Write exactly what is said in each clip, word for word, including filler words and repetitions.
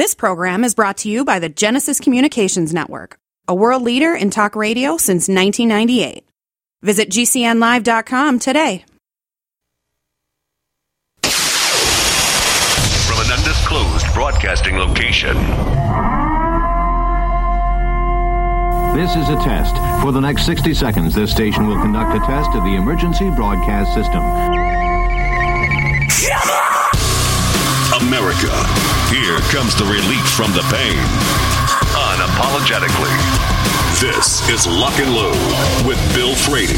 This program is brought to you by the Genesis Communications Network, a world leader in talk radio since nineteen ninety-eight. Visit G C N live dot com today. From an undisclosed broadcasting location. This is a test. For the next sixty seconds, this station will conduct a test of the emergency broadcast system. America, here comes the relief from the pain. Unapologetically. This is Lock and Load with Bill Frady.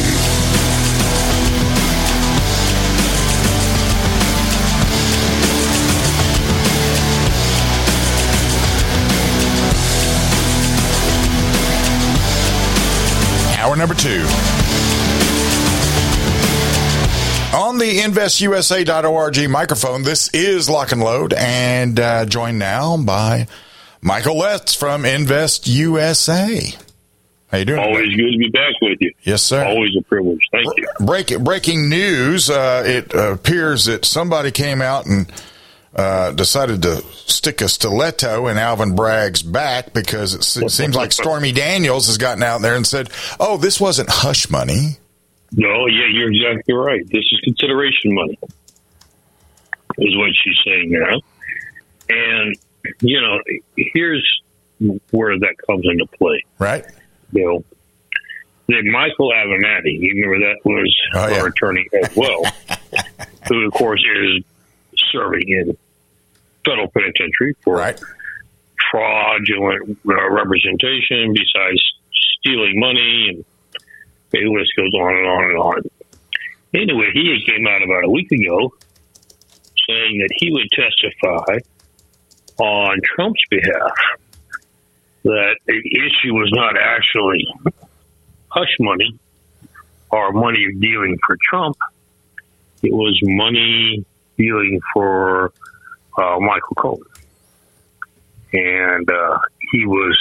Hour number two. On the invest U S A dot org microphone, this is Lock and Load, and uh, joined now by Michael Letts from Invest U S A. How you doing? Always today? good to be back with you. Yes, sir. Always a privilege. Thank you. Break, breaking news. Uh, it uh, appears that somebody came out and uh, decided to stick a stiletto in Alvin Bragg's back because it, it seems like Stormy Daniels has gotten out there and said, oh, this wasn't hush money. No, yeah, you're exactly right. This is consideration money, is what she's saying now. And, you know, here's where that comes into play. Right. You know, the Michael Avenatti, you remember that was oh, our yeah. attorney as well, who, of course, is serving in federal penitentiary for right. fraudulent uh, representation besides stealing money, and the list goes on and on and on. Anyway, he came out about a week ago saying that he would testify on Trump's behalf that the issue was not actually hush money or money dealing for Trump. It was money dealing for uh, Michael Cohen. And uh, he was,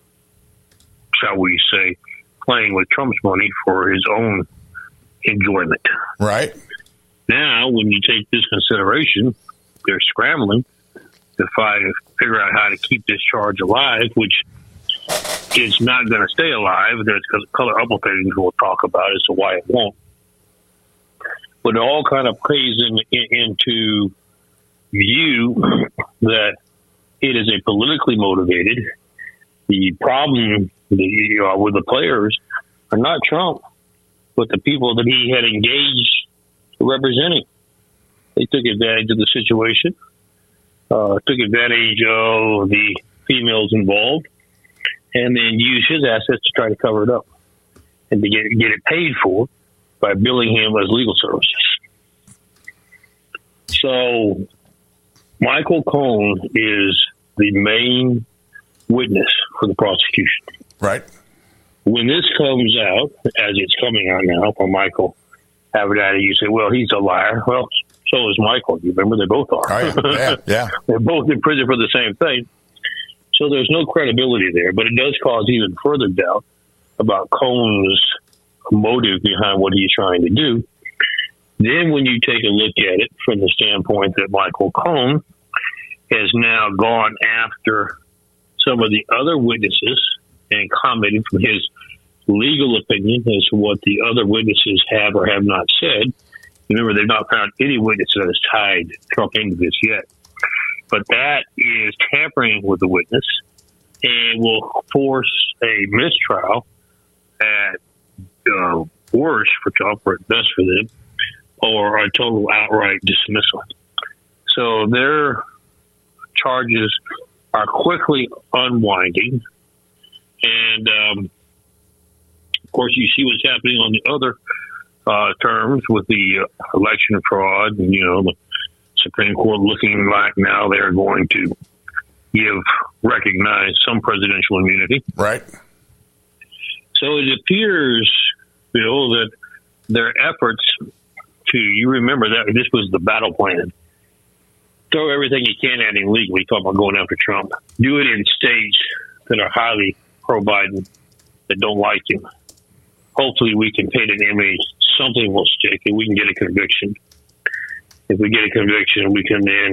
shall we say, playing with Trump's money for his own enjoyment. Right. Now, when you take this consideration, they're scrambling to find, figure out how to keep this charge alive, which is not going to stay alive. There's color other things we'll talk about as to why it won't. But it all kind of plays in, in, into view that it is a politically motivated. The problem the, uh, with the players are not Trump, but the people that he had engaged representing. They took advantage of the situation, uh, took advantage of the females involved, and then used his assets to try to cover it up and to get, get it paid for by billing him as legal services. So Michael Cohen is the main witness for the prosecution. Right. When this comes out, as it's coming out now from Michael Avenatti, you say, well, he's a liar. Well, so is Michael. You remember, they both are. Oh, yeah, yeah, yeah. They're both in prison for the same thing. So there's no credibility there, but it does cause even further doubt about Cohen's motive behind what he's trying to do. Then when you take a look at it from the standpoint that Michael Cohen has now gone after some of the other witnesses and commented from his legal opinion as to what the other witnesses have or have not said. Remember, they've not found any witness that has tied Trump into this yet. But that is tampering with the witness and will force a mistrial at uh, worst for Trump or at best for them, or a total outright dismissal. So their charges are quickly unwinding. And, um, of course, you see what's happening on the other uh, terms with the uh, election fraud. And, you know, the Supreme Court looking like now they're going to give, recognize some presidential immunity. Right. So it appears, Bill, that their efforts to, you remember that this was the battle plan. Throw everything you can at him legally, talking about going after Trump. Do it in states that are highly pro-Biden, that don't like him. Hopefully we can paint an image, something will stick, and we can get a conviction. If we get a conviction, we can then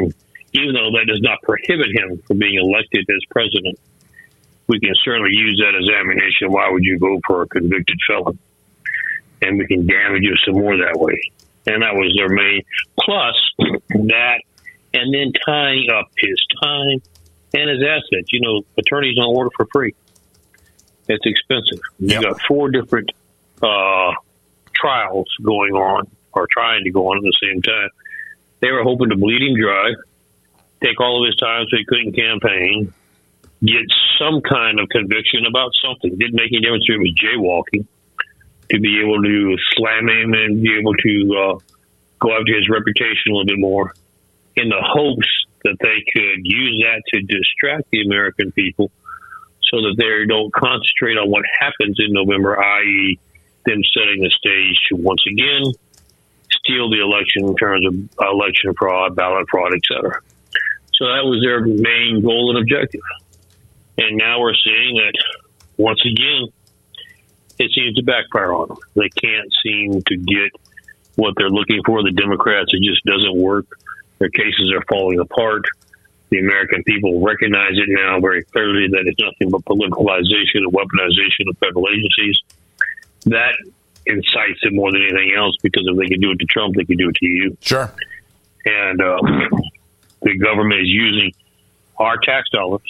even though that does not prohibit him from being elected as president, we can certainly use that as ammunition. Why would you vote for a convicted felon? And we can damage you some more that way. And that was their main. Plus that, and then tying up his time and his assets. You know, attorneys don't order for free. It's expensive. You Yep. got four different uh, trials going on, or trying to go on at the same time. They were hoping to bleed him dry, take all of his time so he couldn't campaign, get some kind of conviction about something. Didn't make any difference if it was jaywalking, to be able to slam him and be able to uh, go after his reputation a little bit more, in the hopes that they could use that to distract the American people so that they don't concentrate on what happens in November, that is them setting the stage to once again steal the election in terms of election fraud, ballot fraud, et cetera. So that was their main goal and objective. And now we're seeing that, once again, it seems to backfire on them. They can't seem to get what they're looking for. The Democrats, it just doesn't work. Their cases are falling apart. The American people recognize it now very clearly that it's nothing but politicalization and weaponization of federal agencies. That incites it more than anything else, because if they can do it to Trump, they can do it to you. Sure. And uh, the government is using our tax dollars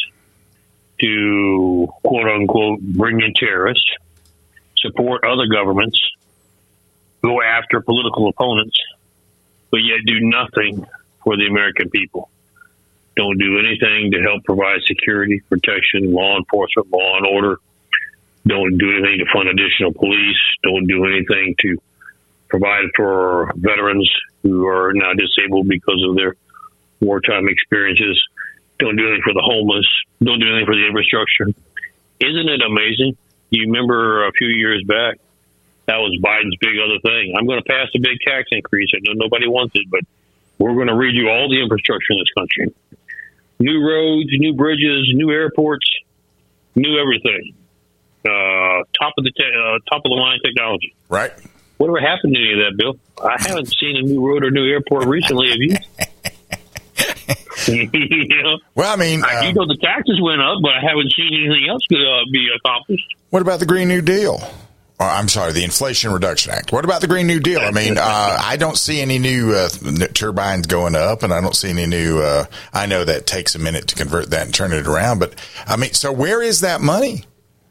to, quote unquote, bring in terrorists, support other governments, go after political opponents, but yet do nothing for the American people. Don't do anything to help provide security, protection, law enforcement, law and order. Don't do anything to fund additional police. Don't do anything to provide for veterans who are now disabled because of their wartime experiences. Don't do anything for the homeless. Don't do anything for the infrastructure. Isn't it amazing? You remember a few years back, that was Biden's big other thing. I'm going to pass a big tax increase. I know nobody wants it, but we're going to redo all the infrastructure in this country. New roads, new bridges, new airports, new everything. Uh, top of the te- uh, top of the line technology. Right. Whatever happened to any of that, Bill? I haven't seen a new road or new airport recently. Have you? You know? Well, I mean, I do um, know the taxes went up, but I haven't seen anything else uh, be accomplished. what about the Green New Deal? Or, I'm sorry, the Inflation Reduction Act. What about the Green New Deal? I mean, uh, I don't see any new uh, turbines going up, and I don't see any new. Uh, I know that takes a minute to convert that and turn it around, but I mean, so where is that money?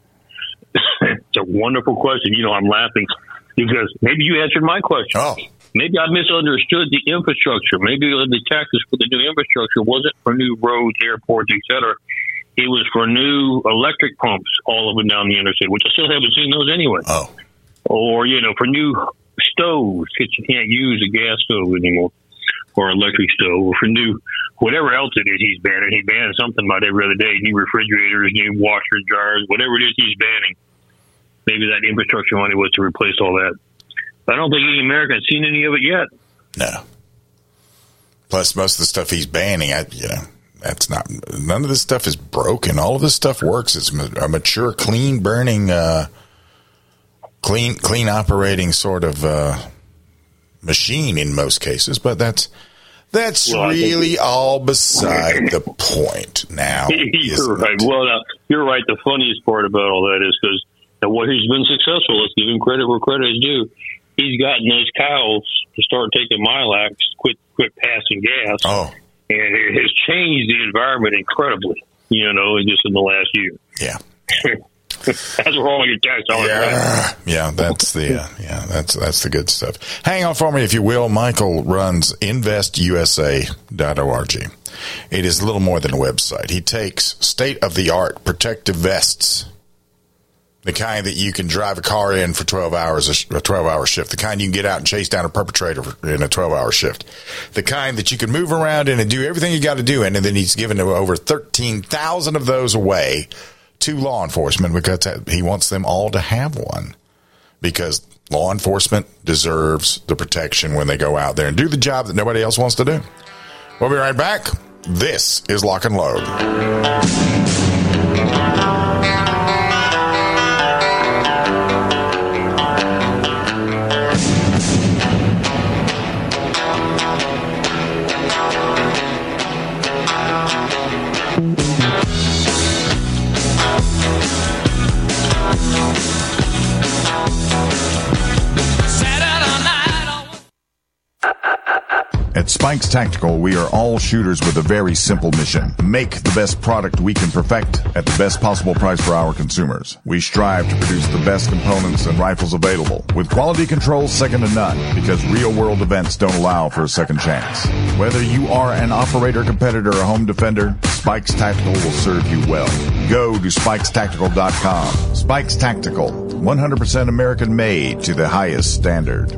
It's a wonderful question. You know, I'm laughing because maybe you answered my question. Oh, Maybe I misunderstood the infrastructure. Maybe the taxes for the new infrastructure wasn't for new roads, airports, et cetera. It was for new electric pumps all up and down the interstate, which I still haven't seen those anyway. oh, Or, you know, for new stoves, because you can't use a gas stove anymore, or electric stove, or for new, whatever else it is he's banning. He banned something about every other day, new refrigerators, new washers, dryers, whatever it is he's banning. Maybe that infrastructure money was to replace all that. I don't think any American has seen any of it yet. no. Plus, most of the stuff he's banning, I, you know, that's not. None of this stuff is broken. All of this stuff works. It's a mature, clean burning, uh, clean, clean operating sort of uh, machine in most cases. But that's that's Well, I think really all beside the point now. You're isn't right. it? Well, now, you're right. The funniest part about all that is because what he's been successful. Let's give him credit where credit is due. He's gotten those cows to start taking Milax, quit quit passing gas, Oh, and it has changed the environment incredibly. You know, just in the last year. yeah. That's where all your tax dollars are. Yeah, yeah, that's the uh, yeah, that's that's the good stuff. Hang on for me, if you will. Michael runs invest U S A dot org. It is a little more than a website. He takes state of the art protective vests, the kind that you can drive a car in for twelve hours, a twelve hour shift, the kind you can get out and chase down a perpetrator in a twelve hour shift, the kind that you can move around in and do everything you got to do in. And then he's given over thirteen thousand of those away to law enforcement because he wants them all to have one, because law enforcement deserves the protection when they go out there and do the job that nobody else wants to do. We'll be right back. This is Lock and Load. Spikes Tactical, we are all shooters with a very simple mission. Make the best product we can perfect at the best possible price for our consumers. We strive to produce the best components and rifles available, with quality control second to none, because real-world events don't allow for a second chance. Whether you are an operator, competitor, or home defender, Spikes Tactical will serve you well. Go to spikes tactical dot com. Spikes Tactical, one hundred percent American-made to the highest standard.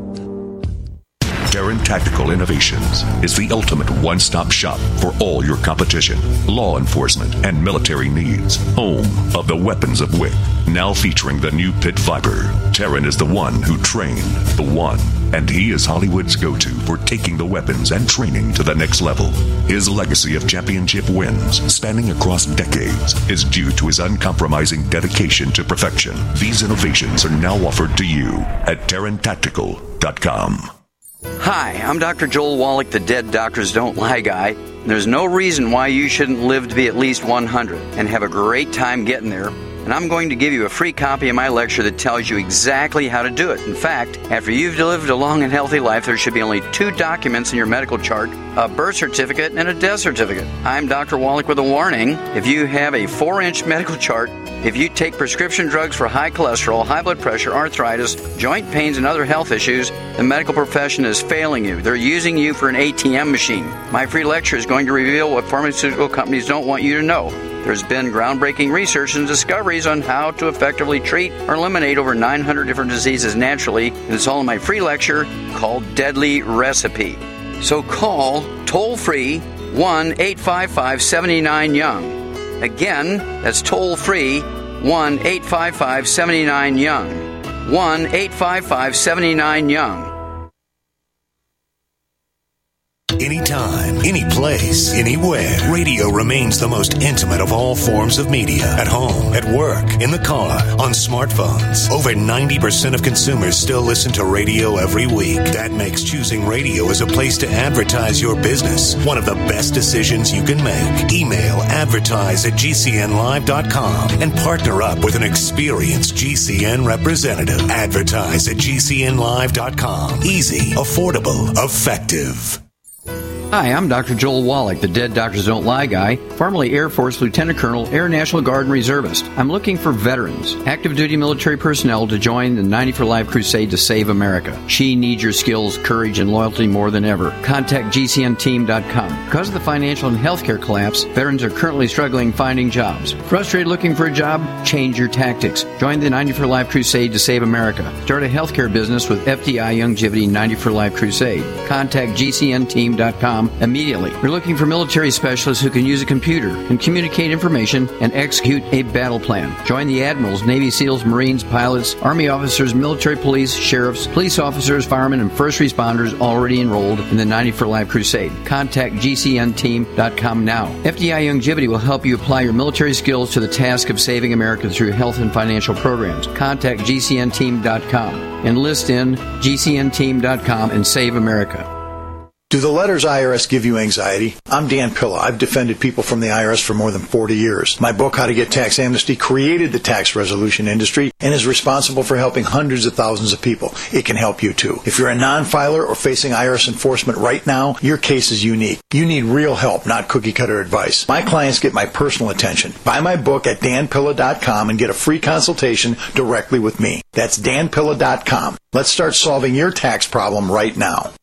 Taran Tactical Innovations is the ultimate one-stop shop for all your competition, law enforcement, and military needs. Home of the weapons of W I C. Now featuring the new Pit Viper. Taran is the one who trained the one, and he is Hollywood's go-to for taking the weapons and training to the next level. His legacy of championship wins, spanning across decades, is due to his uncompromising dedication to perfection. These innovations are now offered to you at Taran Tactical dot com. Hi, I'm Doctor Joel Wallach, the Dead Doctors Don't Lie guy. There's no reason why you shouldn't live to be at least one hundred and have a great time getting there. And I'm going to give you a free copy of my lecture that tells you exactly how to do it. In fact, after you've lived a long and healthy life, there should be only two documents in your medical chart, a birth certificate and a death certificate. I'm Doctor Wallach with a warning. If you have a four-inch medical chart, if you take prescription drugs for high cholesterol, high blood pressure, arthritis, joint pains, and other health issues, the medical profession is failing you. They're using you for an A T M machine. My free lecture is going to reveal what pharmaceutical companies don't want you to know. There's been groundbreaking research and discoveries on how to effectively treat or eliminate over nine hundred different diseases naturally, and it's all in my free lecture called Deadly Recipe. So call toll-free one eight five five, seven nine, young. Again, that's toll-free one eight five five, seven nine, young. one eight five five, seven nine, young. Anytime, any place, anywhere. Radio remains the most intimate of all forms of media. At home, at work, in the car, on smartphones. Over ninety percent of consumers still listen to radio every week. That makes choosing radio as a place to advertise your business one of the best decisions you can make. Email advertise at G C N live dot com and partner up with an experienced G C N representative. Advertise at G C N live dot com. Easy, affordable, effective. Hi, I'm Doctor Joel Wallach, the Dead Doctors Don't Lie guy, formerly Air Force Lieutenant Colonel, Air National Guard and Reservist. I'm looking for veterans, active duty military personnel to join the ninety for Life crusade to save America. She needs your skills, courage, and loyalty more than ever. Contact G C N team dot com. Because of the financial and healthcare collapse, veterans are currently struggling finding jobs. Frustrated looking for a job? Change your tactics. Join the ninety for Life crusade to save America. Start a healthcare business with F D I Youngevity ninety for Life crusade. Contact G C N team dot com immediately. We're looking for military specialists who can use a computer and communicate information and execute a battle plan. Join the admirals, Navy SEALs, Marines, pilots, Army officers, military police, sheriffs, police officers, firemen, and first responders already enrolled in the ninety for Life crusade. Contact G C N team dot com now. F D I Youngevity will help you apply your military skills to the task of saving America through health and financial programs. Contact G C N team dot com. Enlist in G C N team dot com and save America. Do the letters I R S give you anxiety? I'm Dan Pilla. I've defended people from the I R S for more than forty years. My book, How to Get Tax Amnesty, created the tax resolution industry and is responsible for helping hundreds of thousands of people. It can help you too. If you're a non-filer or facing I R S enforcement right now, your case is unique. You need real help, not cookie-cutter advice. My clients get my personal attention. Buy my book at Dan Pilla dot com and get a free consultation directly with me. That's Dan Pilla dot com. Let's start solving your tax problem right now.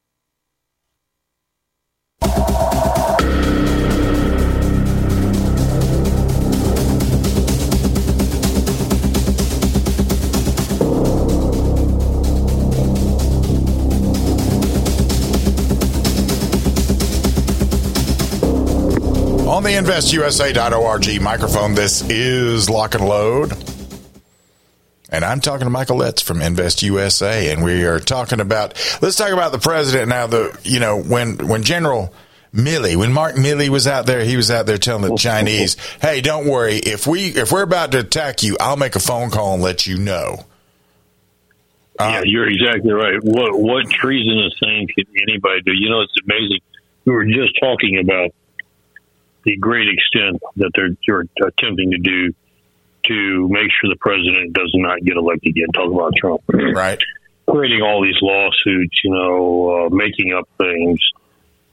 On the invest U S A dot org microphone, this is Lock and Load. And I'm talking to Michael Letts from Invest U S A, and we are talking about, let's talk about the president now. The, you know, when, when General Milley, when Mark Milley was out there, he was out there telling the Chinese, hey, don't worry. If we, if we're about to attack you, I'll make a phone call and let you know. Uh, yeah, you're exactly right. What, what treasonous thing can anybody do? You know, it's amazing. We were just talking about the great extent that they're, they're attempting to do to make sure the president does not get elected again. Talk about Trump. Right. Creating all these lawsuits, you know, uh, making up things.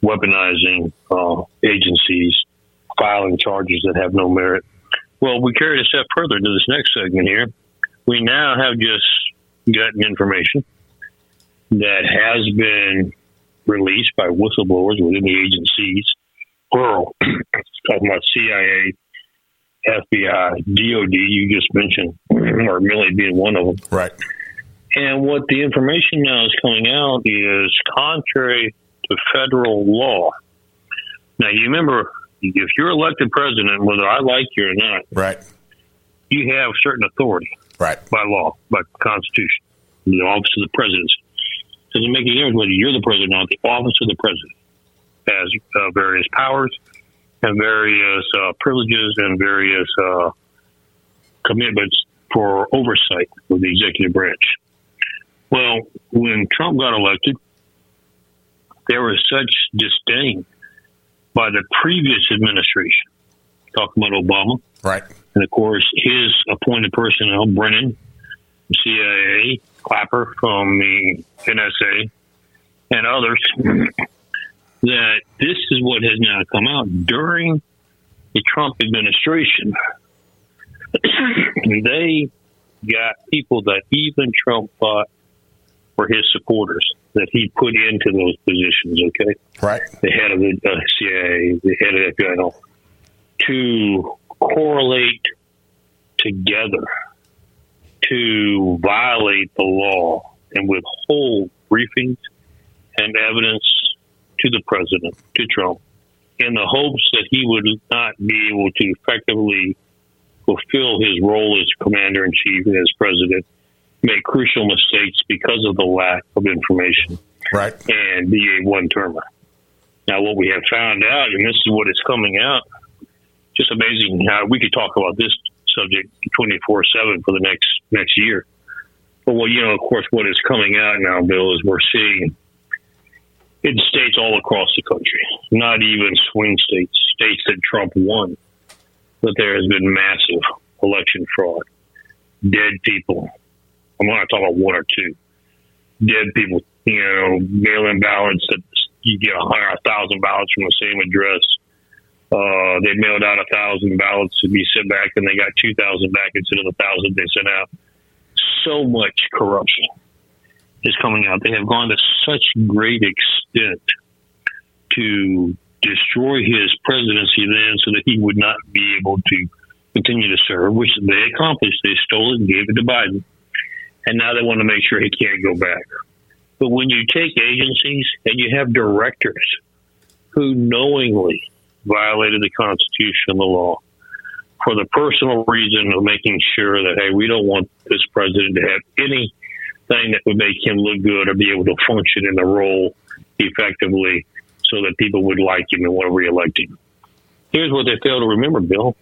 weaponizing uh, agencies, filing charges that have no merit. Well, we carry it a step further to this next segment here. We now have just gotten information that has been released by whistleblowers within the agencies, plural, talking about C I A, F B I, D O D, you just mentioned, or Milley being one of them. Right. And what the information now is coming out is contrary to federal law. Now, you remember, if you're elected president, whether I like you or not, right, you have certain authority, right, by law, by Constitution, the office of the presidency. Doesn't make any difference whether you're the president or not. The office of the president has uh, various powers and various uh, privileges and various uh, commitments for oversight of the executive branch. Well, when Trump got elected, there was such disdain by the previous administration, talking about Obama, right, and of course his appointed personnel, Brennan, C I A, Clapper from the N S A, and others, that this is what has now come out during the Trump administration. They got people that even Trump thought were his supporters that he put into those positions, okay? Right. The head of the uh, C I A, the head of the F B I, to correlate together to violate the law and withhold briefings and evidence to the president, to Trump, in the hopes that he would not be able to effectively fulfill his role as commander-in-chief and as president, make crucial mistakes because of the lack of information, right, and be a one-termer. Now, what we have found out, and this is what is coming out, just amazing how we could talk about this subject twenty-four seven for the next next year. But, well, you know, of course, what is coming out now, Bill, is we're seeing in states all across the country, not even swing states, states that Trump won, that there has been massive election fraud, dead people. I'm not talking about one or two. Dead people, you know, mail-in ballots that you get a hundred thousand ballots from the same address. Uh, they mailed out a thousand ballots to be sent back, and they got two thousand back instead of the thousand they sent out. So much corruption is coming out. They have gone to such great extent to destroy his presidency then so that he would not be able to continue to serve, which they accomplished. They stole it and gave it to Biden. And now they want to make sure he can't go back. But when you take agencies and you have directors who knowingly violated the Constitution and the law for the personal reason of making sure that, hey, we don't want this president to have anything that would make him look good or be able to function in the role effectively so that people would like him and want to reelect him. Here's what they fail to remember, Bill.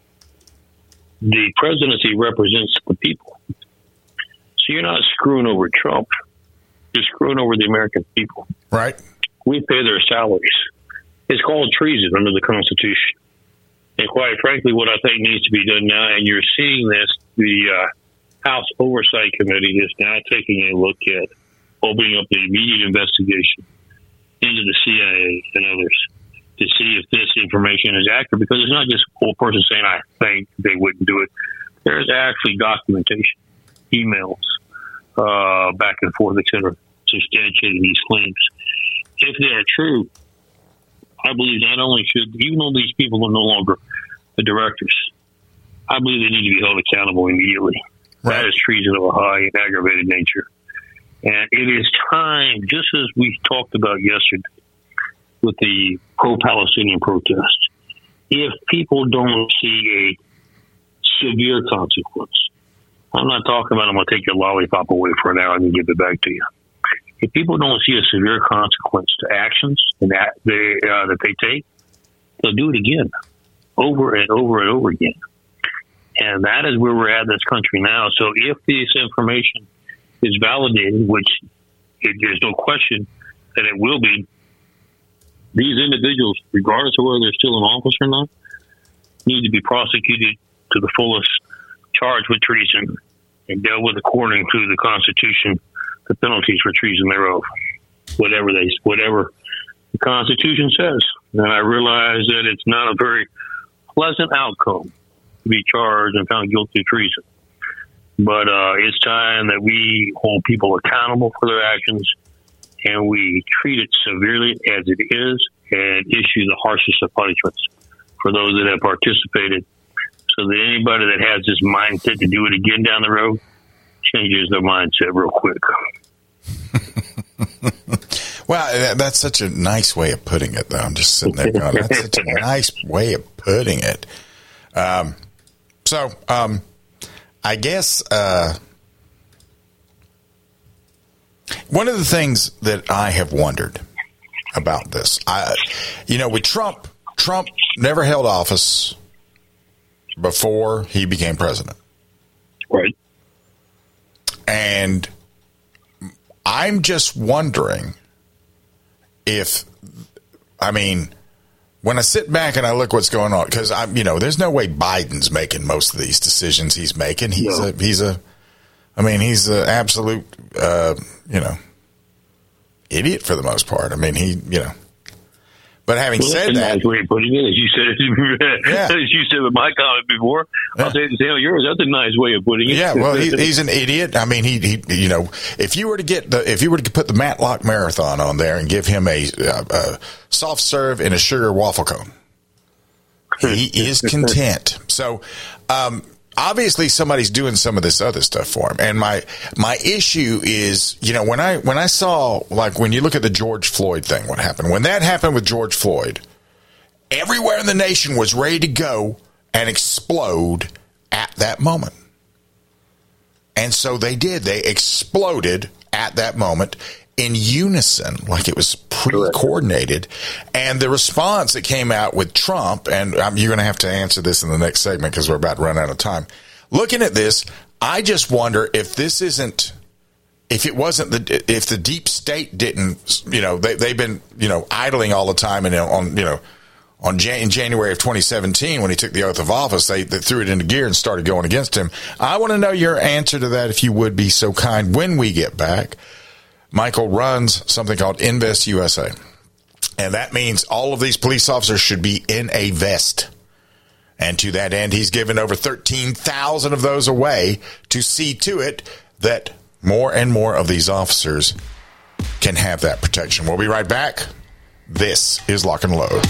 The presidency represents the people. So you're not screwing over Trump. You're screwing over the American people. Right. We pay their salaries. It's called treason under the Constitution. And quite frankly, what I think needs to be done now, and you're seeing this, the uh, House Oversight Committee is now taking a look at opening up the immediate investigation into the C I A and others to see if this information is accurate, because it's not just a person saying, I think they wouldn't do it. There's actually documentation, emails, uh, back and forth, et cetera, substantiating these claims. If they are true, I believe not only should, even though these people are no longer the directors, I believe they need to be held accountable immediately. Right. That is treason of a high and aggravated nature. And it is time, just as we talked about yesterday with the pro-Palestinian protest, if people don't see a severe consequence, I'm not talking about I'm going to take your lollipop away for an hour and give it back to you. If people don't see a severe consequence to actions and that they uh, that they take, they'll do it again, over and over and over again. And that is where we're at in this country now. So if this information is validated, which it, there's no question that it will be, these individuals, regardless of whether they're still in office or not, need to be prosecuted to the fullest, charged with treason, and dealt with according to the Constitution, the penalties for treason thereof, whatever they, whatever the Constitution says. And I realize that it's not a very pleasant outcome to be charged and found guilty of treason. But uh, it's time that we hold people accountable for their actions, and we treat it severely as it is and issue the harshest of punishments for those that have participated, so that anybody that has this mindset to do it again down the road changes their mindset real quick. Well, that's such a nice way of putting it, though. I'm just sitting there going, that's such a nice way of putting it. Um, so, um, I guess uh, one of the things that I have wondered about this, I, you know, with Trump, Trump never held office before he became president. Right. And I'm just wondering if, I mean, when I sit back and I look what's going on, because I'm, you know, there's no way Biden's making most of these decisions he's making. He's no. a, he's a, I mean, he's an absolute, uh, you know, idiot for the most part. I mean, he, you know, but having well, said that's that, a nice way of putting it, as you said, yeah. as you said with my comment before, yeah. I'll say the same with yours. That's a nice way of putting it. Yeah, well, he, he's an idiot. I mean, he, he, you know, if you were to get the, if you were to put the Matlock Marathon on there and give him a, a, a soft serve and a sugar waffle cone, he is content. So, um, obviously somebody's doing some of this other stuff for him. And my, my issue is, you know, when I, when I saw, like, when you look at the George Floyd thing, what happened, when that happened with George Floyd, everywhere in the nation was ready to go and explode at that moment. And so they did. They exploded at that moment in unison, like it was pre-coordinated. And the response that came out with Trump, and um, you're going to have to answer this in the next segment because we're about to run out of time. Looking at this, I just wonder if this isn't, if it wasn't the, if the deep state didn't, you know, they, they've been, you know, idling all the time, and on, you know, on Jan- in January of twenty seventeen, when he took the oath of office, they, they threw it into gear and started going against him. I want to know your answer to that, if you would be so kind, when we get back. Michael runs something called Invest U S A. And that means all of these police officers should be in a vest. And to that end, he's given over thirteen thousand of those away to see to it that more and more of these officers can have that protection. We'll be right back. This is Lock and Load.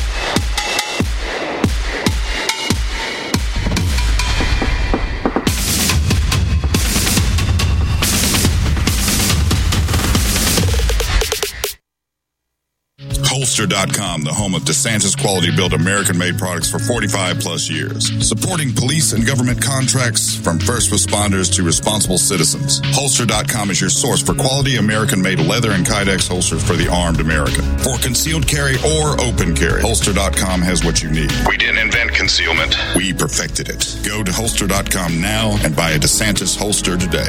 Holster dot com, the home of DeSantis quality-built American-made products for forty-five plus years. Supporting police and government contracts from first responders to responsible citizens. Holster dot com is your source for quality American-made leather and Kydex holsters for the armed American. For concealed carry or open carry, Holster dot com has what you need. We didn't invent concealment. We perfected it. Go to Holster dot com now and buy a DeSantis holster today.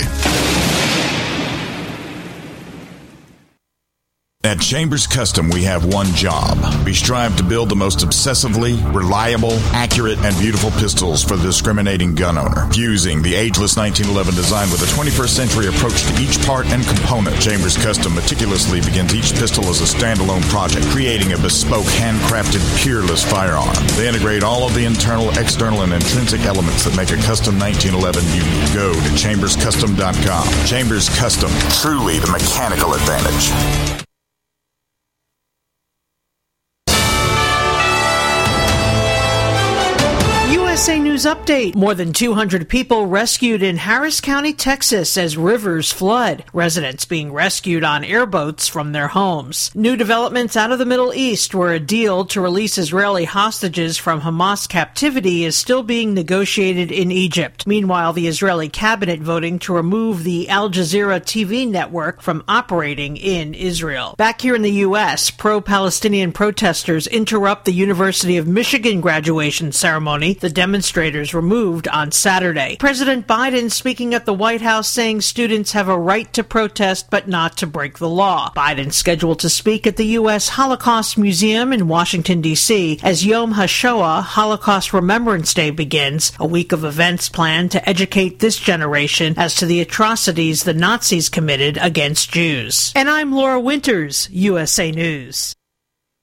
At Chambers Custom, we have one job. We strive to build the most obsessively reliable, accurate, and beautiful pistols for the discriminating gun owner. Fusing the ageless nineteen eleven design with a twenty-first century approach to each part and component, Chambers Custom meticulously begins each pistol as a standalone project, creating a bespoke, handcrafted, peerless firearm. They integrate all of the internal, external, and intrinsic elements that make a custom nineteen eleven unique. Go to Chambers Custom dot com. Chambers Custom, truly the mechanical advantage. U S A News Update. More than two hundred people rescued in Harris County, Texas as rivers flood. Residents being rescued on airboats from their homes. New developments out of the Middle East, where a deal to release Israeli hostages from Hamas captivity is still being negotiated in Egypt. Meanwhile, the Israeli cabinet voting to remove the Al Jazeera T V network from operating in Israel. Back here in the U S, pro-Palestinian protesters interrupt the University of Michigan graduation ceremony. The demonstrators removed on Saturday. President Biden speaking at the White House saying students have a right to protest but not to break the law. Biden scheduled to speak at the U S Holocaust Museum in Washington, D C as Yom HaShoah, Holocaust Remembrance Day, begins, a week of events planned to educate this generation as to the atrocities the Nazis committed against Jews. And I'm Laura Winters, U S A News.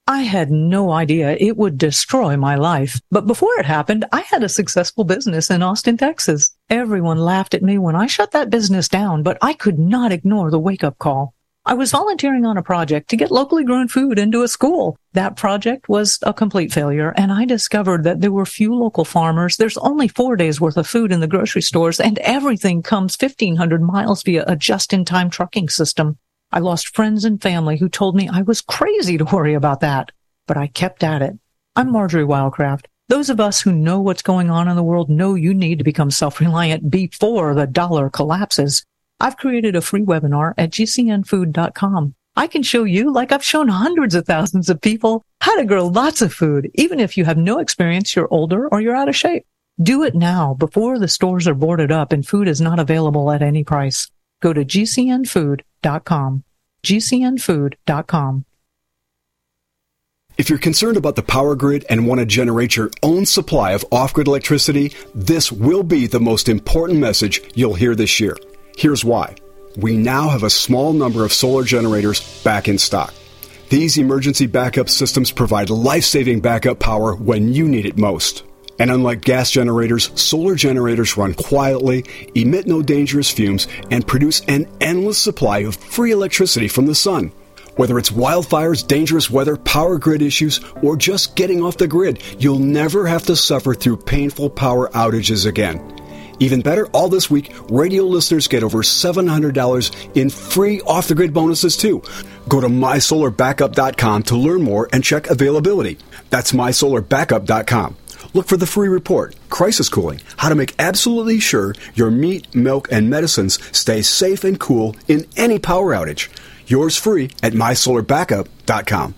I had no idea it would destroy my life. But before it happened, I had a successful business in Austin, Texas. Everyone laughed at me when I shut that business down, but I could not ignore the wake-up call. I was volunteering on a project to get locally grown food into a school. That project was a complete failure, and I discovered that there were few local farmers. There's only four days worth of food in the grocery stores, and everything comes fifteen hundred miles via a just-in-time trucking system. I lost friends and family who told me I was crazy to worry about that, but I kept at it. I'm Marjorie Wildcraft. Those of us who know what's going on in the world know you need to become self-reliant before the dollar collapses. I've created a free webinar at G C N food dot com. I can show you, like I've shown hundreds of thousands of people, how to grow lots of food, even if you have no experience, you're older, or you're out of shape. Do it now before the stores are boarded up and food is not available at any price. Go to G C N food dot com. G C N food dot com. If you're concerned about the power grid and want to generate your own supply of off-grid electricity, this will be the most important message you'll hear this year. Here's why. We now have a small number of solar generators back in stock. These emergency backup systems provide life-saving backup power when you need it most. And unlike gas generators, solar generators run quietly, emit no dangerous fumes, and produce an endless supply of free electricity from the sun. Whether it's wildfires, dangerous weather, power grid issues, or just getting off the grid, you'll never have to suffer through painful power outages again. Even better, all this week, radio listeners get over seven hundred dollars in free off-the-grid bonuses, too. Go to my solar backup dot com to learn more and check availability. That's my solar backup dot com. Look for the free report, Crisis Cooling, how to make absolutely sure your meat, milk, and medicines stay safe and cool in any power outage. Yours free at my solar backup dot com.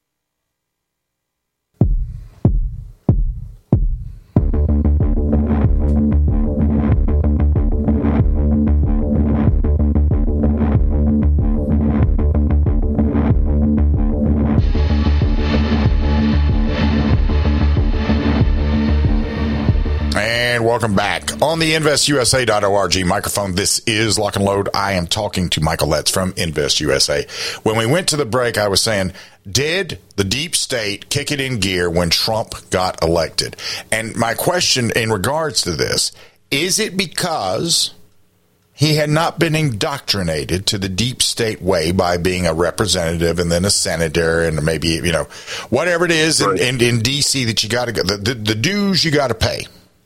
And welcome back. On the invest U S A dot org microphone, this is Lock and Load. I am talking to Michael Letts from Invest U S A. When we went to the break, I was saying, did the deep state kick it in gear when Trump got elected? And my question in regards to this, is it because he had not been indoctrinated to the deep state way by being a representative and then a senator and maybe, you know, whatever it is in, in, in D C that you got to go, the, the, the dues you got to pay?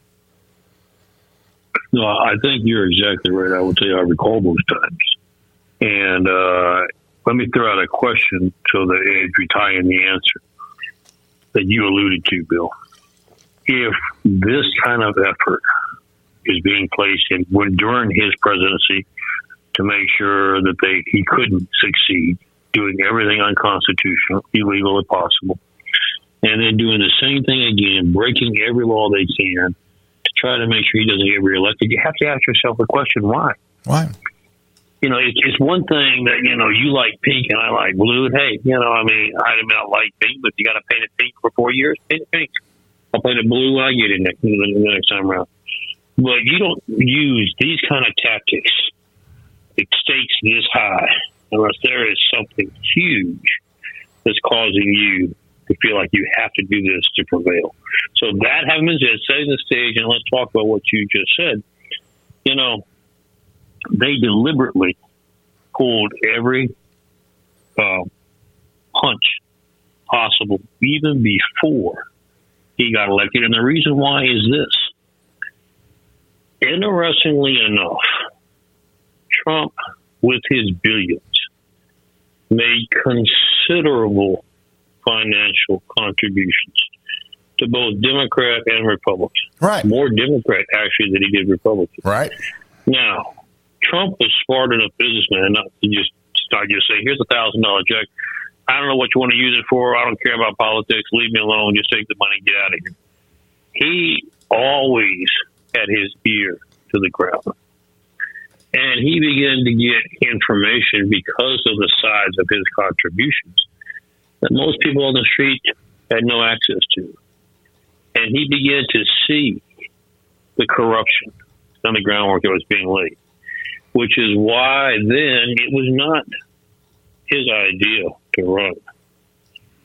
No, I think you're exactly right. I would say I recall those times. And uh, let me throw out a question so that as we tie in the answer that you alluded to, Bill. If this kind of effort is being placed in when during his presidency to make sure that they he couldn't succeed, doing everything unconstitutional, illegal if possible, and then doing the same thing again, breaking every law they can, try to make sure he doesn't get reelected, you have to ask yourself the question, why? Why? You know, it's, it's one thing that, you know, you like pink and I like blue. And hey, you know, I mean, I may not like pink, but you got to paint it pink for four years, paint it pink. I'll paint it blue when I get it next, the next time around. But you don't use these kind of tactics, the stakes this high, unless there is something huge that's causing you to feel like you have to do this to prevail. So that having been said, setting the stage, and let's talk about what you just said. You know, they deliberately pulled every uh, punch possible, even before he got elected. And the reason why is this. Interestingly enough, Trump, with his billions, made considerable financial contributions to both Democrat and Republican. Right. More Democrat, actually, than he did Republican. Right. Now, Trump was smart enough businessman not to just start just say, here's a one thousand dollars check. I don't know what you want to use it for. I don't care about politics. Leave me alone. Just take the money and get out of here. He always had his ear to the crowd. And he began to get information because of the size of his contributions that most people on the street had no access to. And he began to see the corruption on the groundwork that was being laid, which is why then it was not his idea to run.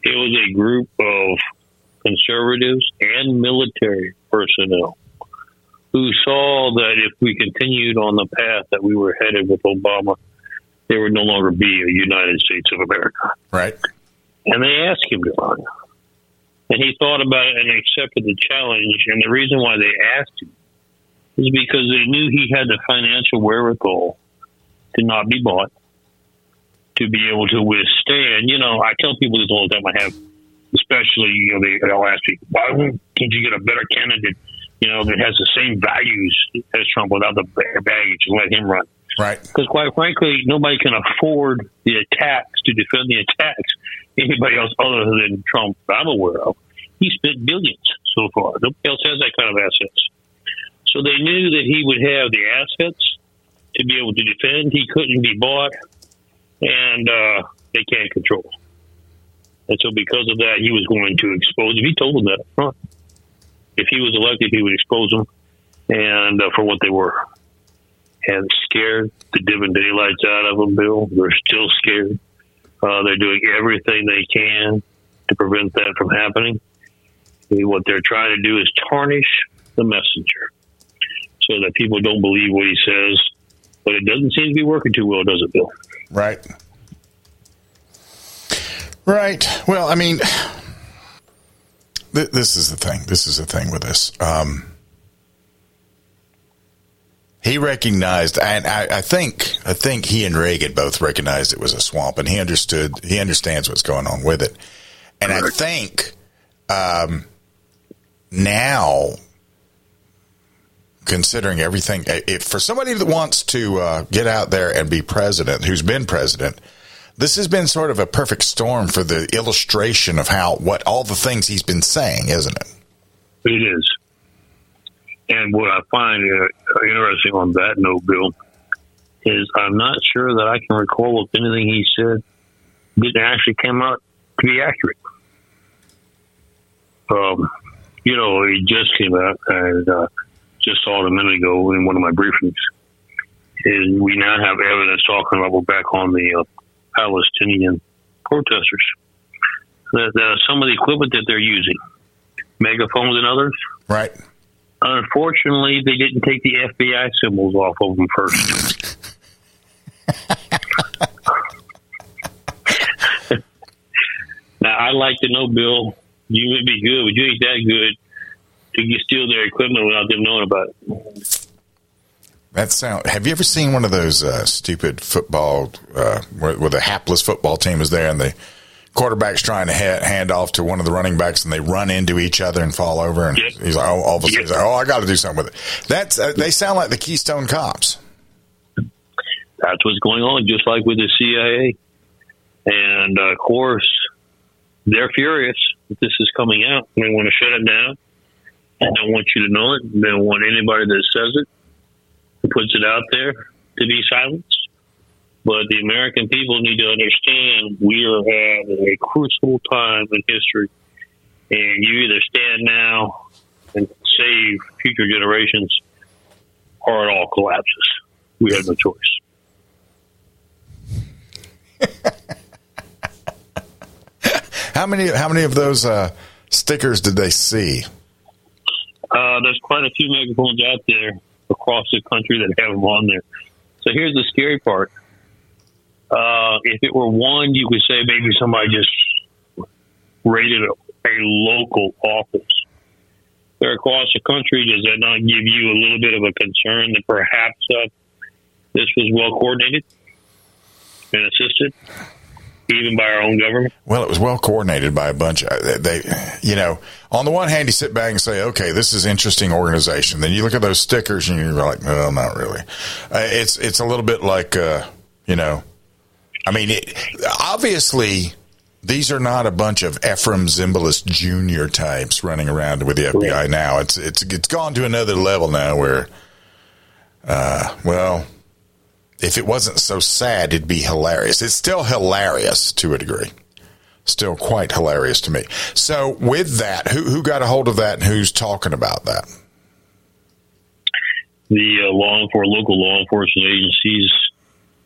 It was a group of conservatives and military personnel who saw that if we continued on the path that we were headed with Obama, there would no longer be a United States of America. Right. And they asked him to run. And he thought about it and accepted the challenge. And the reason why they asked him is because they knew he had the financial wherewithal to not be bought, to be able to withstand. You know, I tell people this all the time. I have, especially, you know, they, they'll ask me, why can't you get a better candidate, you know, that has the same values as Trump without the baggage and let him run? Right. Because quite frankly, nobody can afford the attacks to defend the attacks. Anybody else other than Trump I'm aware of. He spent billions so far. Nobody else has that kind of assets. So they knew that he would have the assets to be able to defend. He couldn't be bought, and uh, they can't control him. And so because of that, he was going to expose them. He told them that up front. If he was elected, he would expose them and uh, for what they were. And scared the divin' daylights out of them, Bill. They're still scared. Uh, they're doing everything they can to prevent that from happening. And what they're trying to do is tarnish the messenger so that people don't believe what he says. But it doesn't seem to be working too well, does it, Bill? Right. Right. Well, I mean, th- this is the thing. This is the thing with this. Um, he recognized, and I, I think, I think he and Reagan both recognized it was a swamp, and he understood. He understands what's going on with it, and I think um, now, considering everything, if for somebody that wants to uh, get out there and be president, who's been president. This has been sort of a perfect storm for the illustration of how, what all the things he's been saying, isn't it? It is. And what I find uh, interesting on that note, Bill, is I'm not sure that I can recall if anything he said didn't actually come out to be accurate. Um, you know, he just came out, and uh, just saw it a minute ago in one of my briefings, is we now have evidence talking about we're back on the uh, Palestinian protesters. That uh, some of the equipment that they're using, megaphones and others, right? Unfortunately, they didn't take the F B I symbols off of them first. Now, I'd like to know, Bill, you would be good, but you ain't that good to steal their equipment without them knowing about it. That sound. Have you ever seen one of those uh, stupid football uh, where, where the hapless football team is there and the quarterback's trying to ha- hand off to one of the running backs and they run into each other and fall over and yep. he's like, oh, all of a sudden, yep. he's like, oh, I got to do something with it. That's uh, they sound like the Keystone Cops. That's what's going on, just like with the C I A. And uh, of course, they're furious that this is coming out. They want to shut it down. They don't want you to know it. They don't want anybody that says it, puts it out there, to be silenced. But the American people need to understand we are at a crucial time in history. And you either stand now and save future generations, or it all collapses. We have no choice. How many how many of those uh, stickers did they see? Uh, there's quite a few megaphones out there across the country that have them on there. So here's the scary part. Uh, if it were one, you could say maybe somebody just raided a, a local office. They're across the country. Does that not give you a little bit of a concern that perhaps uh, this was well coordinated and assisted, even by our own government? Well, it was well coordinated by a bunch of, they, you know, on the one hand, you sit back and say, okay, this is interesting organization. Then you look at those stickers and you're like, no, not really. Uh, it's, it's a little bit like, uh, you know, I mean, it, obviously these are not a bunch of Ephraim Zimbalist Junior types running around with the F B I now. It's, it's, it's gone to another level now where, uh, well, if it wasn't so sad, it'd be hilarious. It's still hilarious to a degree. Still quite hilarious to me. So with that, who who got a hold of that and who's talking about that? The uh, law enforcement, local law enforcement agencies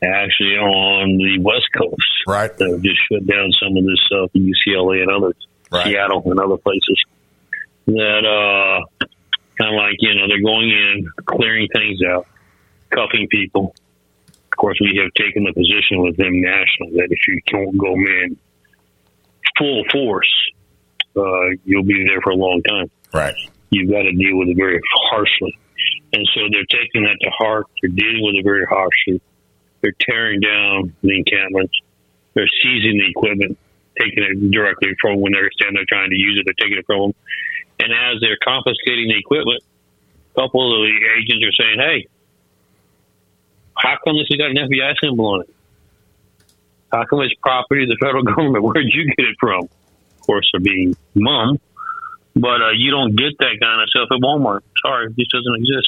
actually on the West Coast. Right. They've just shut down some of this stuff in U C L A and others, right. Seattle and other places. That uh, kind of like, you know, they're going in, clearing things out, cuffing people. Of course, we have taken the position with them nationally that if you don't go in full force, uh, you'll be there for a long time. Right. You've got to deal with it very harshly. And so they're taking that to heart. They're dealing with it very harshly. They're tearing down the encampments. They're seizing the equipment, taking it directly from when they're standing there trying to use it. They're taking it from them. And as they're confiscating the equipment, a couple of the agents are saying, hey, how come this has got an F B I symbol on it? How come it's property of the federal government? Where did you get it from? Of course, they're being mum. But uh, you don't get that kind of stuff at Walmart. Sorry, it just doesn't exist.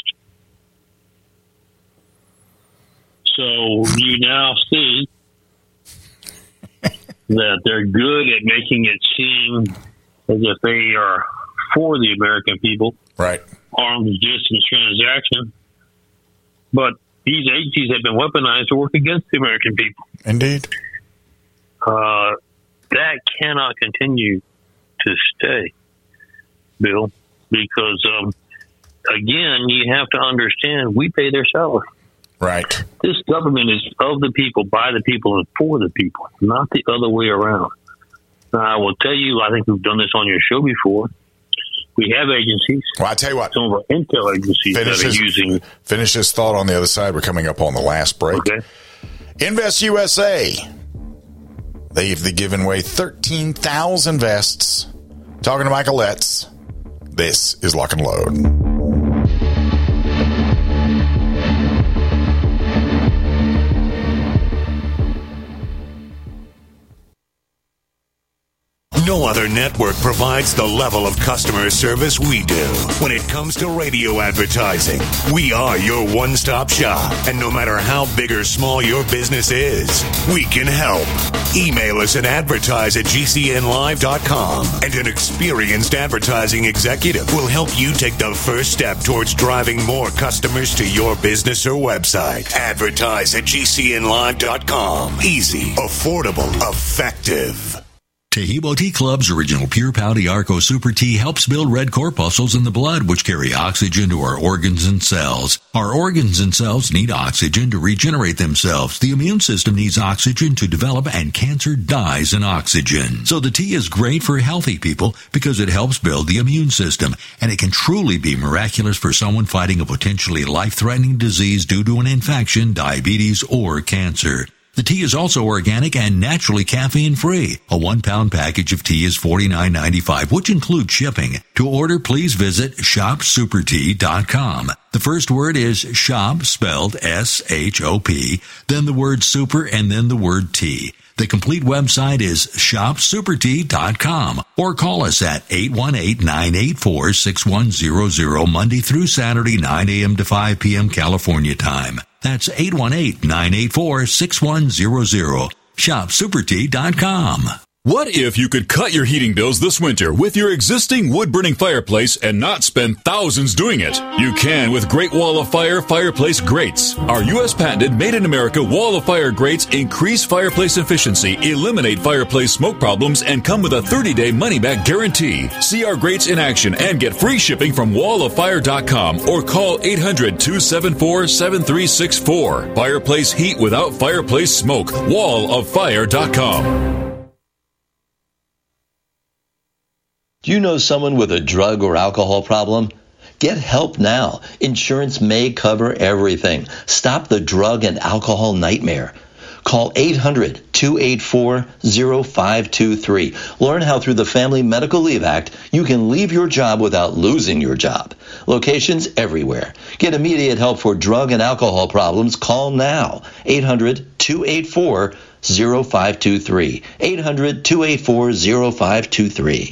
So you now see that they're good at making it seem as if they are for the American people. Right. Arms distance transaction. But these agencies have been weaponized to work against the American people. Indeed. Uh, that cannot continue to stay, Bill, because, um, again, you have to understand we pay their salary. Right. This government is of the people, by the people, and for the people, not the other way around. Now, I will tell you, I think we've done this on your show before. We have agencies. Well, I tell you what. Some of our intel agencies finish that are his, using. Finish this thought on the other side. We're coming up on the last break. Okay. Invest U S A. They've given away thirteen thousand vests. Talking to Michael Letts. This is Lock and Load. No other network provides the level of customer service we do. When it comes to radio advertising, we are your one-stop shop. And no matter how big or small your business is, we can help. Email us at advertise at g c n live dot com, and an experienced advertising executive will help you take the first step towards driving more customers to your business or website. Advertise at g c n live dot com. Easy, affordable, effective. Taheebo Tea Club's original Pure Pouty Arco Super Tea helps build red corpuscles in the blood, which carry oxygen to our organs and cells. Our organs and cells need oxygen to regenerate themselves. The immune system needs oxygen to develop, and cancer dies in oxygen. So the tea is great for healthy people because it helps build the immune system, and it can truly be miraculous for someone fighting a potentially life-threatening disease due to an infection, diabetes, or cancer. The tea is also organic and naturally caffeine-free. A one-pound package of tea is forty-nine ninety-five, which includes shipping. To order, please visit shop super tea dot com. The first word is shop, spelled S H O P, then the word super, and then the word tea. The complete website is shop super tea dot com, or call us at eight one eight, nine eight four, six one zero zero Monday through Saturday, nine a.m. to five p.m. California time. That's eight one eight, nine eight four, six one zero zero. shop super tea dot com. What if you could cut your heating bills this winter with your existing wood-burning fireplace and not spend thousands doing it? You can with Great Wall of Fire fireplace grates. Our U S patented made-in-America Wall of Fire grates increase fireplace efficiency, eliminate fireplace smoke problems, and come with a thirty-day money-back guarantee. See our grates in action and get free shipping from wall of fire dot com or call eight hundred, two seven four, seven three six four. Fireplace heat without fireplace smoke. wall of fire dot com. Do you know someone with a drug or alcohol problem? Get help now. Insurance may cover everything. Stop the drug and alcohol nightmare. Call eight hundred, two eight four, zero five two three. Learn how through the Family Medical Leave Act you can leave your job without losing your job. Locations everywhere. Get immediate help for drug and alcohol problems. Call now. eight hundred, two eight four, zero five two three. eight hundred, two eight four, zero five two three.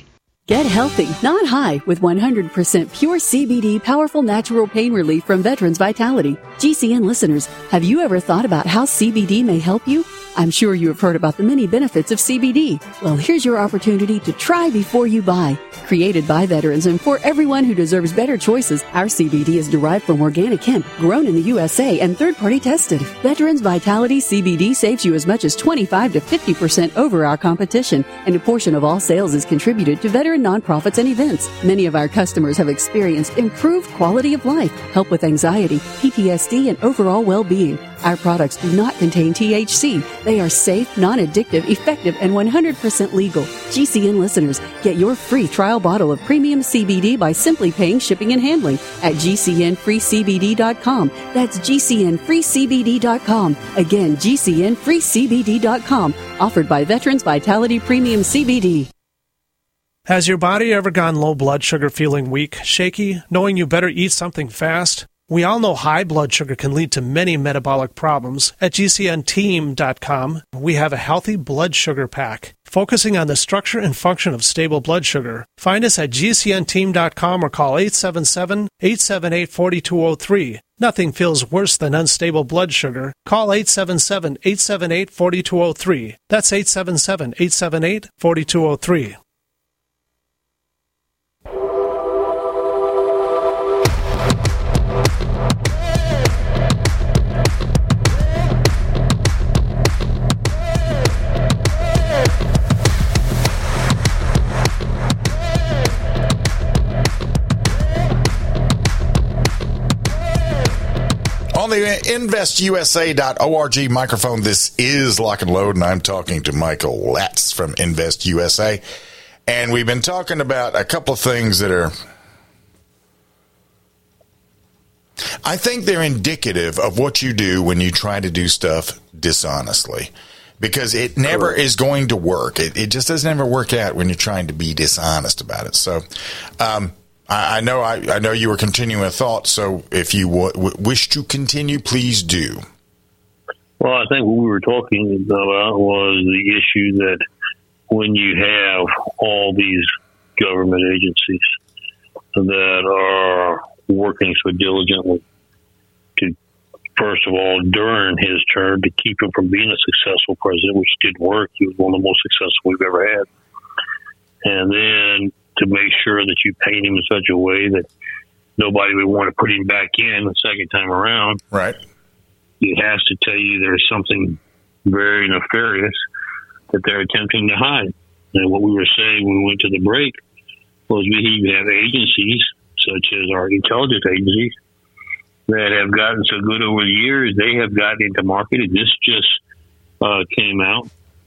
Get healthy, not high, with one hundred percent pure C B D powerful natural pain relief from Veterans Vitality. G C N listeners, have you ever thought about how C B D may help you? I'm sure you have heard about the many benefits of C B D. Well, here's your opportunity to try before you buy. Created by veterans and for everyone who deserves better choices, our C B D is derived from organic hemp, grown in the U S A and third-party tested. Veterans Vitality C B D saves you as much as twenty-five to fifty percent over our competition, and a portion of all sales is contributed to veteran nonprofits and events. Many of our customers have experienced improved quality of life, help with anxiety, P T S D, and overall well-being. Our products do not contain T H C. They are safe, non-addictive, effective, and one hundred percent legal. G C N listeners, get your free trial bottle of premium C B D by simply paying shipping and handling at G C N free C B D dot com. That's G C N free C B D dot com. Again, G C N free C B D dot com. Offered by Veterans Vitality Premium C B D. Has your body ever gone low blood sugar, feeling weak, shaky, knowing you better eat something fast? We all know high blood sugar can lead to many metabolic problems. At G C N team dot com, we have a healthy blood sugar pack, focusing on the structure and function of stable blood sugar. Find us at G C N team dot com or call eight seven seven, eight seven eight, four two zero three. Nothing feels worse than unstable blood sugar. Call eight seven seven, eight seven eight, four two zero three. That's eight seven seven, eight seven eight, four two zero three. On the invest U S A dot org microphone, this is Lock and Load, and I'm talking to Michael Latz from Invest U S A. And we've been talking about a couple of things that are, I think they're indicative of what you do when you try to do stuff dishonestly. Because it never is going to work. It, it just doesn't ever work out when you're trying to be dishonest about it. So, um, I know I, I know you were continuing a thought, so if you w- w- wish to continue, please do. Well, I think what we were talking about was the issue that when you have all these government agencies that are working so diligently to, first of all, during his term, to keep him from being a successful president, which did work. He was one of the most successful we've ever had. And then to make sure that you paint him in such a way that nobody would want to put him back in the second time around. Right. It has to tell you there's something very nefarious that they're attempting to hide. And what we were saying when we went to the break was we even have agencies, such as our intelligence agencies, that have gotten so good over the years, they have gotten into marketing. This just uh, came out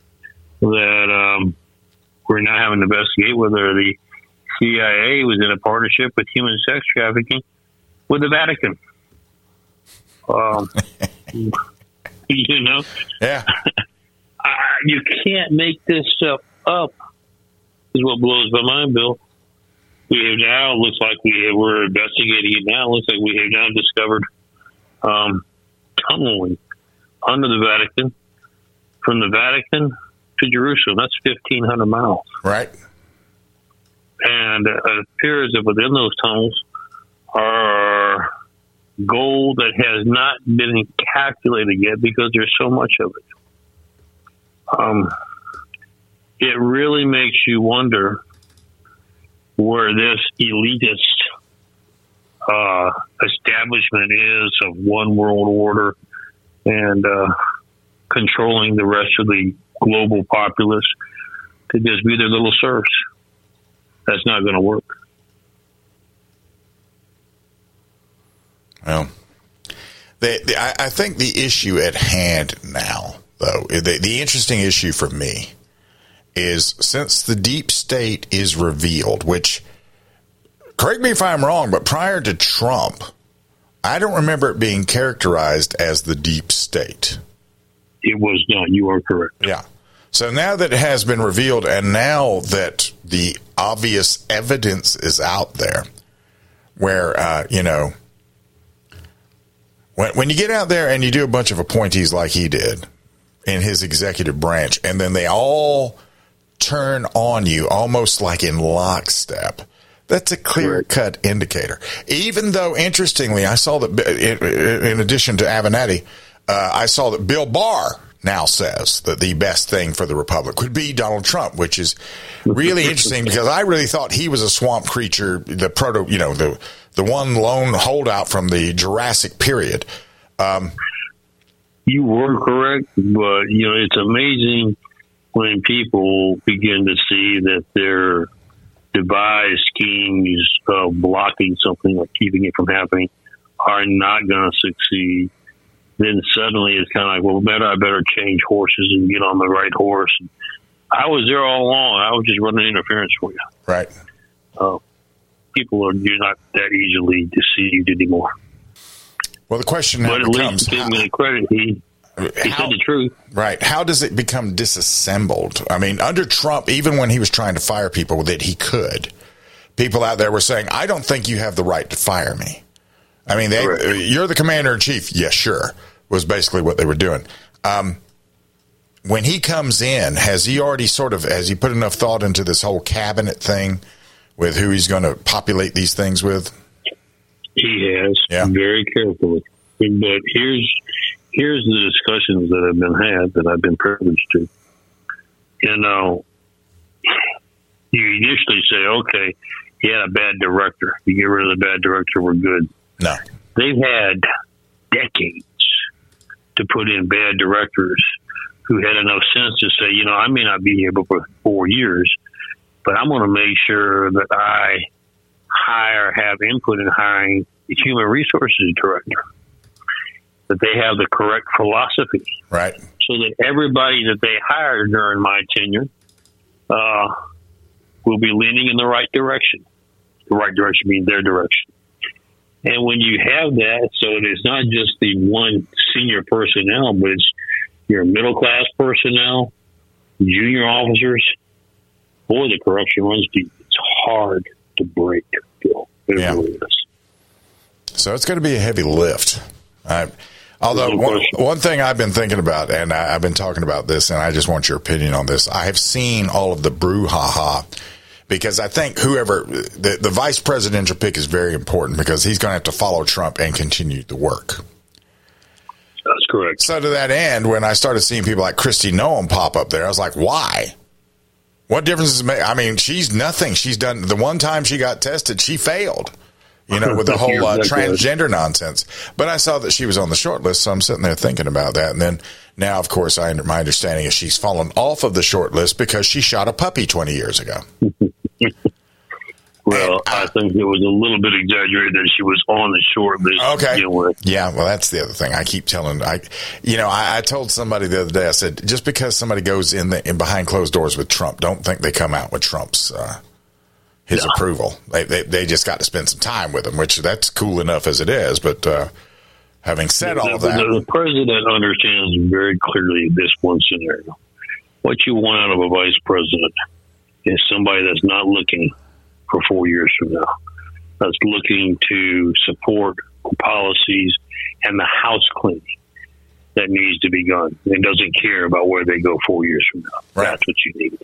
that um, we're now having to investigate whether the C I A was in a partnership with human sex trafficking with the Vatican. Um, you know? Yeah. uh, you can't make this stuff up, is what blows my mind, Bill. We have now, looks like we have, we're investigating it now, looks like we have now discovered um, tunneling under the Vatican, from the Vatican to Jerusalem. That's fifteen hundred miles. Right. And it appears that within those tunnels are gold that has not been calculated yet because there's so much of it. Um, it really makes you wonder where this elitist uh, establishment is of one world order and uh, controlling the rest of the global populace to just be their little serfs. That's not going to work. Well, the, the, I, I think the issue at hand now, though, the, the interesting issue for me is since the deep state is revealed, which, correct me if I'm wrong, but prior to Trump, I don't remember it being characterized as the deep state. It was not. You are correct. Yeah. So now that it has been revealed, and now that the obvious evidence is out there, where, uh, you know, when, when you get out there and you do a bunch of appointees like he did in his executive branch, and then they all turn on you almost like in lockstep, that's a clear-cut indicator. Even though, interestingly, I saw that in addition to Avenatti, uh, I saw that Bill Barr now says that the best thing for the Republic would be Donald Trump, which is really interesting because I really thought he was a swamp creature, the proto, you know, the the one lone holdout from the Jurassic period. Um, you were correct, but you know it's amazing when people begin to see that their devised schemes of blocking something or keeping it from happening are not going to succeed. Then suddenly it's kind of like, well, better I better change horses and get on the right horse. I was there all along. I was just running interference for you. Right. Uh, people are you're not that easily deceived anymore. Well, the question now but at becomes, least give me the credit. He, he how, said the truth. Right. How does it become disassembled? I mean, under Trump, even when he was trying to fire people that he could, people out there were saying, I don't think you have the right to fire me. I mean, they, you're the commander-in-chief. Yes, sure, was basically what they were doing. Um, when he comes in, has he already sort of, has he put enough thought into this whole cabinet thing with who he's going to populate these things with? He has, yeah. very carefully. But here's here's the discussions that have been had that I've been privileged to. You know, you initially say, okay, he had a bad director. You get rid of the bad director, we're good. No. They've had decades to put in bad directors who had enough sense to say, you know, I may not be here but for four years, but I'm going to make sure that I hire, have input in hiring the human resources director, that they have the correct philosophy. Right. So that everybody that they hire during my tenure uh, will be leaning in the right direction. The right direction means their direction. And when you have that, so it is not just the one senior personnel, but it's your middle-class personnel, junior officers, boy, the corruption runs deep. It's hard to break, Bill. It yeah. really is. So it's going to be a heavy lift. I, although one, one thing I've been thinking about, and I, I've been talking about this, and I just want your opinion on this. I have seen all of the brouhaha because I think whoever the, the vice presidential pick is very important because he's going to have to follow Trump and continue the work. That's correct. So to that end, when I started seeing people like Kristi Noem pop up there, I was like, why? What difference does it make? I mean, she's nothing. She's done the one time she got tested, she failed, you know, with the whole uh, transgender nonsense. But I saw that she was on the short list, so I'm sitting there thinking about that. And then now, of course, I my understanding is she's fallen off of the short list because she shot a puppy twenty years ago. Well, I think it was a little bit exaggerated that she was on the short list. Okay. To begin with. Yeah, well, that's the other thing. I keep telling, I, you know, I, I told somebody the other day, I said, just because somebody goes in the in behind closed doors with Trump, don't think they come out with Trump's uh, his no. approval. They, they they just got to spend some time with him, which that's cool enough as it is. But uh, having said the, all of that, the, the president understands very clearly this one scenario. What you want out of a vice president is somebody that's not looking for four years from now, that's looking to support policies and the house cleaning that needs to be done and doesn't care about where they go four years from now. Right. That's what you need.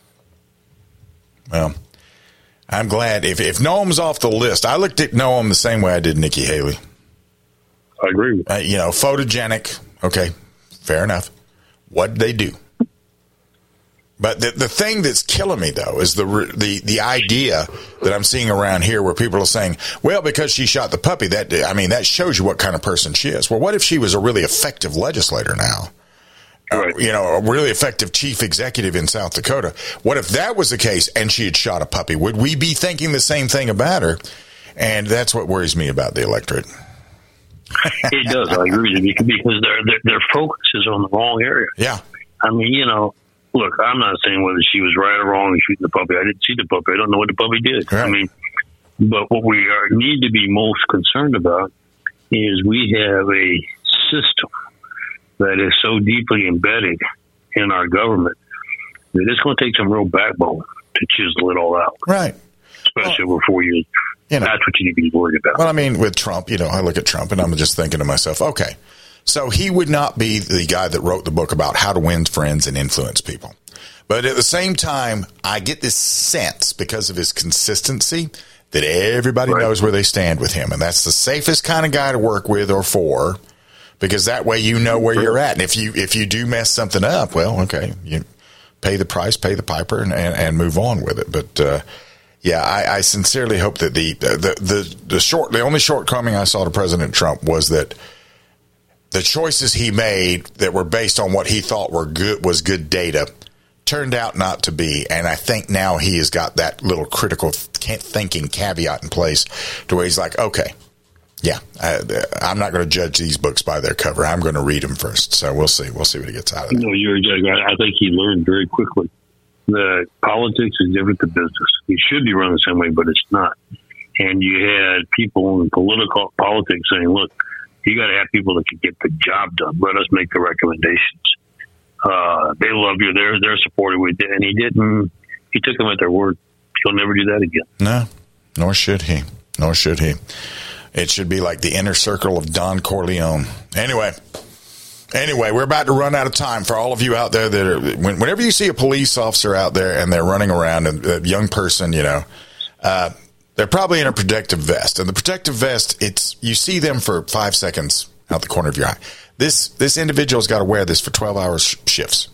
Well, I'm glad. If, if Noam's off the list, I looked at Noam the same way I did Nikki Haley. I agree with uh, you know, photogenic. Okay, fair enough. What'd they do? But the the thing that's killing me, though, is the the the idea that I'm seeing around here where people are saying, well, because she shot the puppy, that I mean, that shows you what kind of person she is. Well, what if she was a really effective legislator now? Right. Uh, you know, a really effective chief executive in South Dakota. What if that was the case and she had shot a puppy? Would we be thinking the same thing about her? And that's what worries me about the electorate. It does. I agree with you because their, their their focus is on the wrong area. Yeah. I mean, you know. Look, I'm not saying whether she was right or wrong in shooting the puppy. I didn't see the puppy. I don't know what the puppy did. Right. I mean, but what we are, need to be most concerned about is we have a system that is so deeply embedded in our government that it's going to take some real backbone to chisel it all out. Right. Especially well, over four years. You know, that's what you need to be worried about. Well, I mean, with Trump, you know, I look at Trump and I'm just thinking to myself, okay, So he would not be the guy that wrote the book about how to win friends and influence people. But at the same time, I get this sense because of his consistency that everybody right. knows where they stand with him. And that's the safest kind of guy to work with or for, because that way you know where you're at. And if you if you do mess something up, well, okay, you pay the price, pay the piper, and, and, and move on with it. But, uh, yeah, I, I sincerely hope that the, the, the, the short, the only shortcoming I saw to President Trump was that the choices he made that were based on what he thought were good, was good data, turned out not to be. And I think now he has got that little critical thinking caveat in place to where he's like, okay, yeah, I, I'm not going to judge these books by their cover. I'm going to read them first. So we'll see. We'll see what he gets out of it. No, you're exactly right. I think he learned very quickly that politics is different than business. It should be run the same way, but it's not. And you had people in political politics saying, look, you got to have people that can get the job done. Let us make the recommendations. Uh, they love you. They're they're supportive with you. And he didn't. He took them at their word. He'll never do that again. No, nor should he. Nor should he. It should be like the inner circle of Don Corleone. Anyway, anyway, we're about to run out of time. For all of you out there that are, whenever you see a police officer out there and they're running around, and a young person, you know, uh, they're probably in a protective vest. And the protective vest, it's you see them for five seconds out the corner of your eye. This this individual's got to wear this for twelve hour sh- shifts.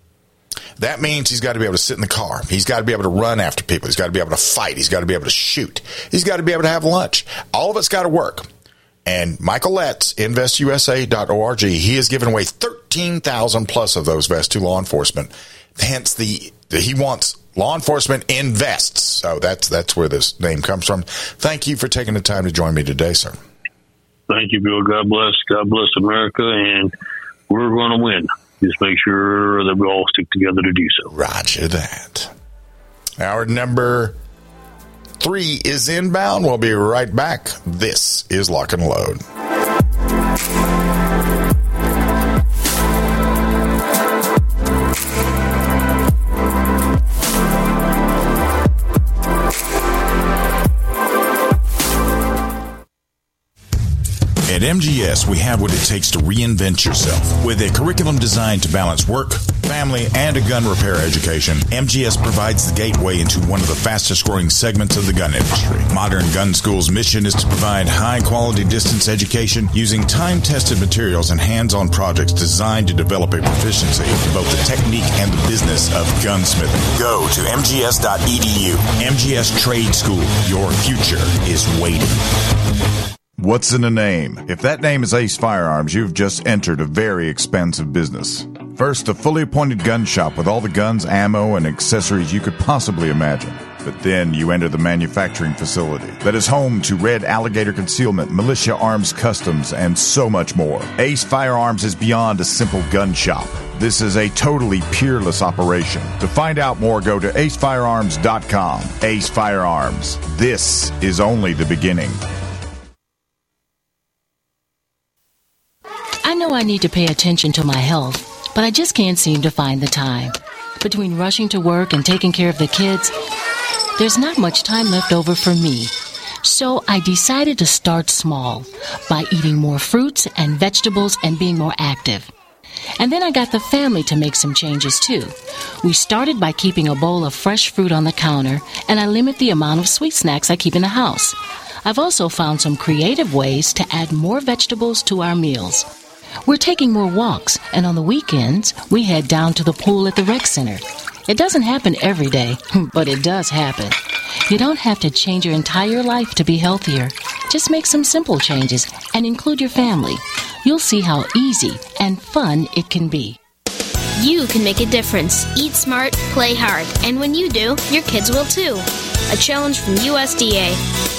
That means he's got to be able to sit in the car. He's got to be able to run after people. He's got to be able to fight. He's got to be able to shoot. He's got to be able to have lunch. All of it's got to work. And Michael Letts, invest U S A dot org, he has given away thirteen thousand plus of those vests to law enforcement. Hence, the, the he wants law enforcement in vests. So that's that's where this name comes from. Thank you for taking the time to join me today, sir. Thank you, Bill. God bless. God bless America. And we're going to win. Just make sure that we all stick together to do so. Roger that. Hour number three is inbound. We'll be right back. This is Lock and Load. At M G S, we have what it takes to reinvent yourself. With a curriculum designed to balance work, family, and a gun repair education, M G S provides the gateway into one of the fastest growing segments of the gun industry. Modern Gun School's mission is to provide high-quality distance education using time-tested materials and hands-on projects designed to develop a proficiency in both the technique and the business of gunsmithing. Go to M G S dot E D U. M G S Trade School. Your future is waiting. What's in a name? If that name is Ace Firearms, you've just entered a very expensive business. First, a fully appointed gun shop with all the guns, ammo, and accessories you could possibly imagine. But then you enter the manufacturing facility that is home to Red Alligator Concealment, Militia Arms Customs, and so much more. Ace Firearms is beyond a simple gun shop. This is a totally peerless operation. To find out more, go to ace firearms dot com. Ace Firearms. This is only the beginning. I know I need to pay attention to my health, but I just can't seem to find the time. Between rushing to work and taking care of the kids, there's not much time left over for me. So I decided to start small by eating more fruits and vegetables and being more active. And then I got the family to make some changes too. We started by keeping a bowl of fresh fruit on the counter, and I limit the amount of sweet snacks I keep in the house. I've also found some creative ways to add more vegetables to our meals. We're taking more walks, and on the weekends, we head down to the pool at the rec center. It doesn't happen every day, but it does happen. You don't have to change your entire life to be healthier. Just make some simple changes and include your family. You'll see how easy and fun it can be. You can make a difference. Eat smart, play hard, and when you do, your kids will too. A challenge from U S D A.